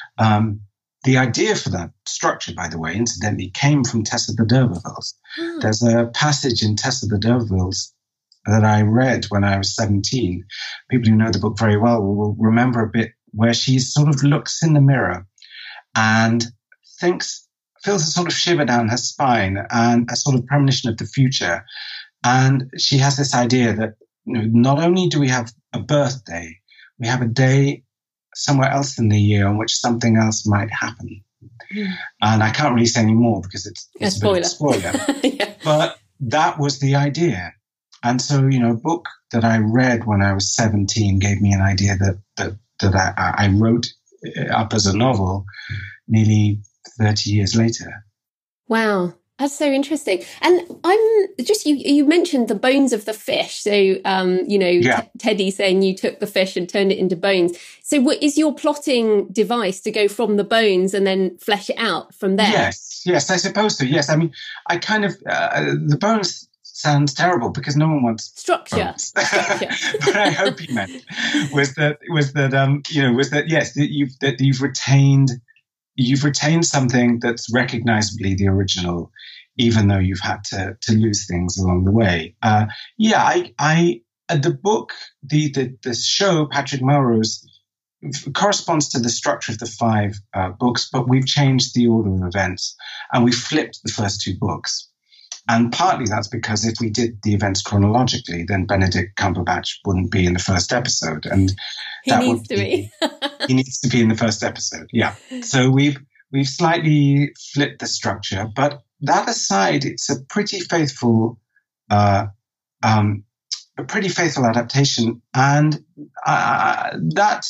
[SPEAKER 3] Um, the idea for that structure, by the way, incidentally, came from Tessa the D'Urbervilles. Hmm. There's a passage in Tessa the D'Urbervilles that I read when I was seventeen. People who know the book very well will remember a bit where she sort of looks in the mirror and thinks, feels a sort of shiver down her spine and a sort of premonition of the future. And she has this idea that, you know, not only do we have a birthday, we have a day somewhere else in the year on which something else might happen. Mm. And I can't really say any more because it's, it's a, a, bit of a spoiler. Yeah. But that was the idea. And so, you know, a book that I read when I was seventeen gave me an idea that that, that I, I wrote up as a novel nearly thirty years later.
[SPEAKER 1] Wow. That's so interesting. And I'm just, you you mentioned the bones of the fish. So, um, you know, yeah. T- Teddy saying you took the fish and turned it into bones. So what is your plotting device to go from the bones and then flesh it out from there?
[SPEAKER 3] Yes, yes, I suppose so. Yes. I mean, I kind of, uh, the bones sounds terrible because no one wants
[SPEAKER 1] structure. structure.
[SPEAKER 3] What I hope he meant was that, was that, um, you know, was that, yes, that you've, that you've retained You've retained something that's recognizably the original, even though you've had to to lose things along the way. Uh, yeah, I, I, uh, the book, the, the the show, Patrick Melrose, f- corresponds to the structure of the five uh, books, but we've changed the order of events and we flipped the first two books. And partly that's because if we did the events chronologically, then Benedict Cumberbatch wouldn't be in the first episode. And
[SPEAKER 1] he
[SPEAKER 3] that
[SPEAKER 1] needs
[SPEAKER 3] would
[SPEAKER 1] to be.
[SPEAKER 3] He needs to be in the first episode. Yeah. So we've we've slightly flipped the structure, but that aside, it's a pretty faithful, uh, um, a pretty faithful adaptation, and uh, that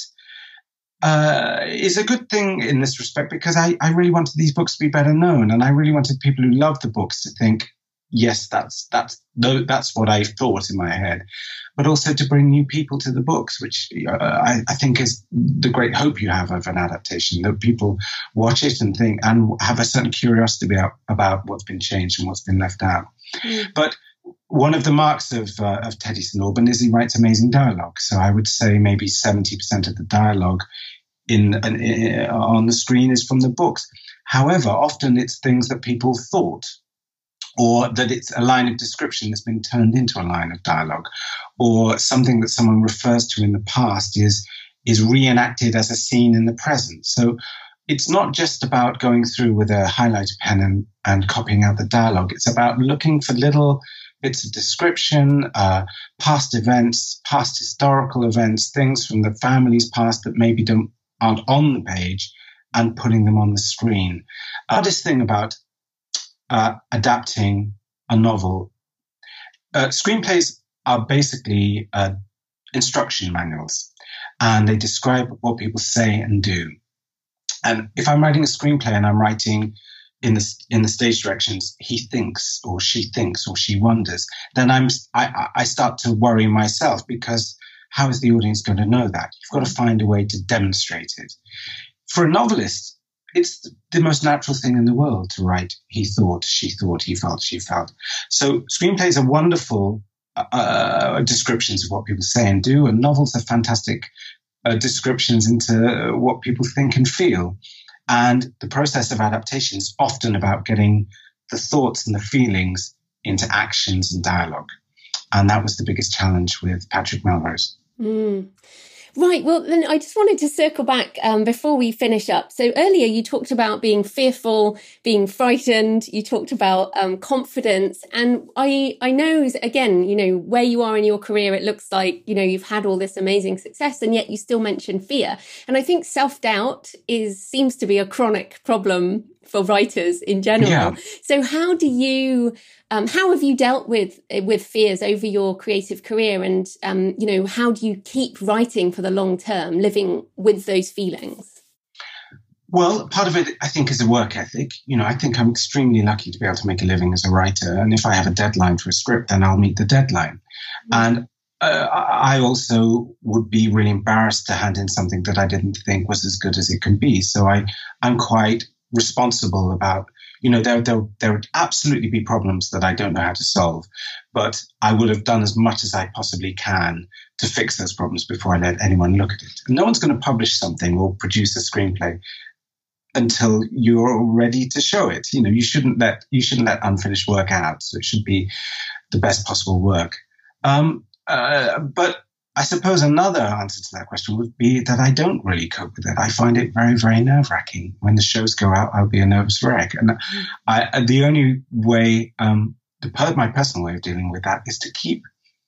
[SPEAKER 3] uh, is a good thing in this respect because I, I really wanted these books to be better known, and I really wanted people who love the books to think, yes, that's that's no, that's what I thought in my head, but also to bring new people to the books, which uh, I, I think is the great hope you have of an adaptation, that people watch it and think and have a certain curiosity about, about what's been changed and what's been left out. Mm. But one of the marks of uh, of Teddy St Alban is he writes amazing dialogue. So I would say maybe seventy percent of the dialogue in, in, in on the screen is from the books. However, often it's things that people thought, or that it's a line of description that's been turned into a line of dialogue, or something that someone refers to in the past is is reenacted as a scene in the present. So it's not just about going through with a highlighter pen and, and copying out the dialogue. It's about looking for little bits of description, uh, past events, past historical events, things from the family's past that maybe don't aren't on the page, and putting them on the screen. The hardest thing about Uh, adapting a novel. Uh, screenplays are basically uh, instruction manuals, and they describe what people say and do. And if I'm writing a screenplay and I'm writing in the in the stage directions, he thinks or she thinks or she wonders, then I'm I, I start to worry myself, because how is the audience going to know that? You've got to find a way to demonstrate it. For a novelist, it's the most natural thing in the world to write he thought, she thought, he felt, she felt. So screenplays are wonderful uh, descriptions of what people say and do, and novels are fantastic uh, descriptions into what people think and feel. And the process of adaptation is often about getting the thoughts and the feelings into actions and dialogue. And that was the biggest challenge with Patrick Melrose.
[SPEAKER 1] Mm. Right. Well, then I just wanted to circle back um, before we finish up. So earlier you talked about being fearful, being frightened. You talked about um, confidence. And I, I know, again, you know, where you are in your career, it looks like, you know, you've had all this amazing success, and yet you still mention fear. And I think self-doubt is seems to be a chronic problem for writers in general.
[SPEAKER 3] Yeah.
[SPEAKER 1] So how do you, um, how have you dealt with, with fears over your creative career? And, um, you know, how do you keep writing for the long term, living with those feelings?
[SPEAKER 3] Well, part of it, I think, is a work ethic. You know, I think I'm extremely lucky to be able to make a living as a writer. And if I have a deadline for a script, then I'll meet the deadline. Mm-hmm. And uh, I also would be really embarrassed to hand in something that I didn't think was as good as it can be. So I, I'm quite responsible about, you know, there, there, there would absolutely be problems that I don't know how to solve, but I would have done as much as I possibly can to fix those problems before I let anyone look at it. And no one's going to publish something or produce a screenplay until you're ready to show it. You know, you shouldn't let, you shouldn't let unfinished work out. So it should be the best possible work. Um, uh, but I suppose another answer to that question would be that I don't really cope with it. I find it very, very nerve-wracking. When the shows go out, I'll be a nervous wreck. And I, the only way, um, the my personal way of dealing with that is to keep,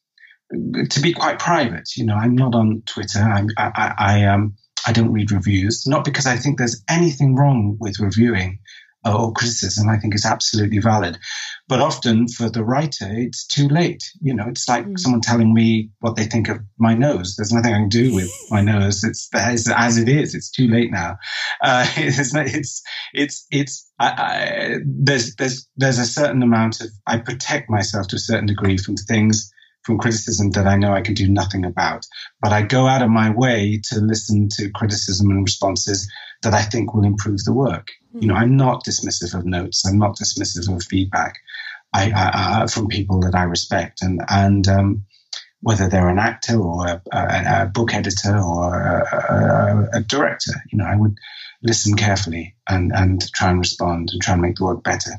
[SPEAKER 3] to be quite private. You know, I'm not on Twitter. I'm, I, I, I, um, I don't read reviews, not because I think there's anything wrong with reviewing uh, or criticism. I think it's absolutely valid. But often for the writer, it's too late. You know, it's like mm. someone telling me what they think of my nose. There's nothing I can do with my nose. It's as, as it is. It's too late now. Uh, it's, it's, it's, it's, I, I, there's, there's, there's a certain amount of, I protect myself to a certain degree from things, from criticism that I know I can do nothing about. But I go out of my way to listen to criticism and responses that I think will improve the work. Mm. You know, I'm not dismissive of notes. I'm not dismissive of feedback. I, I, I, from people that I respect, and and um, whether they're an actor or a, a, a book editor or a, a, a director, you know, I would listen carefully and and try and respond and try and make the work better.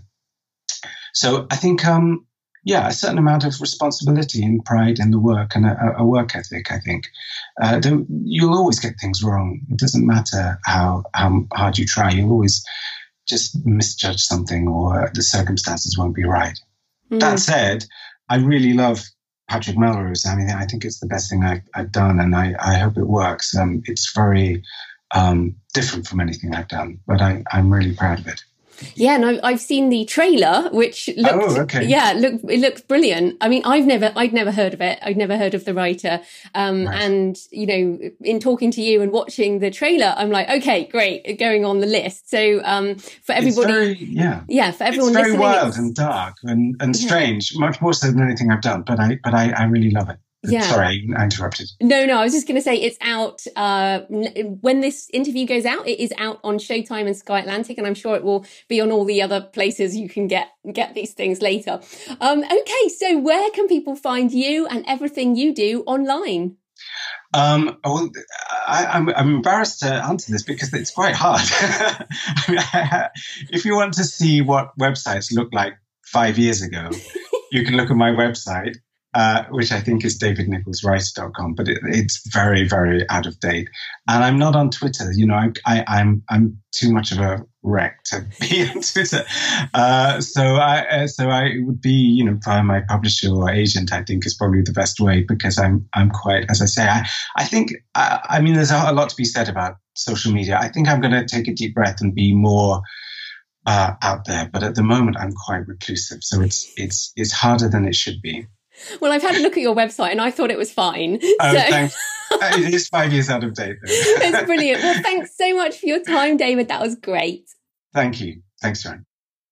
[SPEAKER 3] So I think, um, yeah, a certain amount of responsibility and pride in the work and a, a work ethic. I think uh, you'll always get things wrong. It doesn't matter how how hard you try. You'll always just misjudge something, or the circumstances won't be right. Mm. That said, I really love Patrick Melrose. I mean, I think it's the best thing I've, I've done, and I, I hope it works. Um, it's very um, different from anything I've done, but I, I'm really proud of it.
[SPEAKER 1] Yeah, and I've seen the trailer, which looked,
[SPEAKER 3] oh, okay.
[SPEAKER 1] yeah, look, it looks brilliant. I mean, I've never, I'd never heard of it. I'd never heard of the writer. Um, right. And, you know, in talking to you and watching the trailer, I'm like, okay, great, going on the list. So, um, for everybody,
[SPEAKER 3] very, yeah,
[SPEAKER 1] yeah, for everyone
[SPEAKER 3] it's very
[SPEAKER 1] listening,
[SPEAKER 3] wild
[SPEAKER 1] it's,
[SPEAKER 3] and dark and, and
[SPEAKER 1] yeah.
[SPEAKER 3] strange, much more so than anything I've done. But I, but I, I really love it.
[SPEAKER 1] Yeah.
[SPEAKER 3] Sorry, I interrupted.
[SPEAKER 1] No, no, I was just going to say it's out, uh, when this interview goes out, it is out on Showtime and Sky Atlantic, and I'm sure it will be on all the other places you can get, get these things later. Um, okay. So where can people find you and everything you do online?
[SPEAKER 3] Um, well, I, I'm, I'm embarrassed to answer this because it's quite hard. I mean, I, if you want to see what websites looked like five years ago, you can look at my website. Uh, which I think is david nichols writer dot com, but it, it's very, very out of date. And I'm not on Twitter. You know, I, I, I'm I'm too much of a wreck to be on Twitter. Uh, so I uh, so I it would be, you know, via my publisher or agent, I think is probably the best way, because I'm I'm quite, as I say, I I think I, I mean there's a lot to be said about social media. I think I'm going to take a deep breath and be more uh, out there, but at the moment I'm quite reclusive. So it's it's it's harder than it should be.
[SPEAKER 1] Well, I've had a look at your website and I thought it was fine.
[SPEAKER 3] Oh,
[SPEAKER 1] so.
[SPEAKER 3] Thanks. It is five years out of date.
[SPEAKER 1] It's brilliant. Well, thanks so much for your time, David. That was great.
[SPEAKER 3] Thank you. Thanks, Joanne.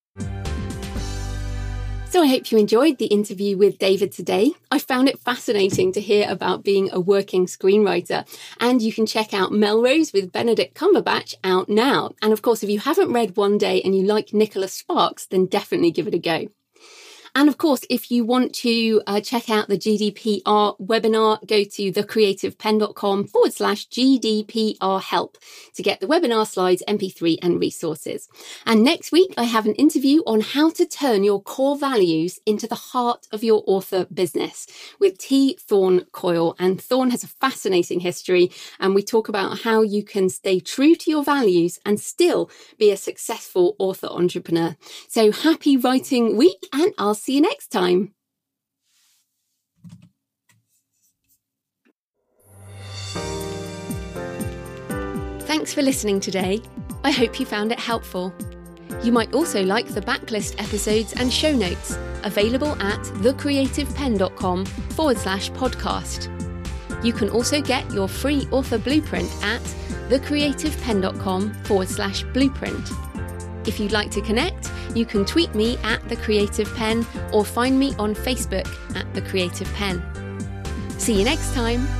[SPEAKER 1] So I hope you enjoyed the interview with David today. I found it fascinating to hear about being a working screenwriter. And you can check out Melrose with Benedict Cumberbatch out now. And of course, if you haven't read One Day and you like Nicholas Sparks, then definitely give it a go. And of course, if you want to uh, check out the G D P R webinar, go to thecreativepenn.com forward slash GDPR help to get the webinar slides, M P three and resources. And next week, I have an interview on how to turn your core values into the heart of your author business with T. Thorne Coyle. And Thorne has a fascinating history, and we talk about how you can stay true to your values and still be a successful author entrepreneur. So happy writing week, and I'll see you next time. Thanks for listening today. I hope you found it helpful. You might also like the backlist episodes and show notes available at thecreativepenn.com forward slash podcast. You can also get your free author blueprint at thecreativepenn.com forward slash blueprint. If you'd like to connect, you can tweet me at The Creative Penn or find me on Facebook at The Creative Penn. See you next time.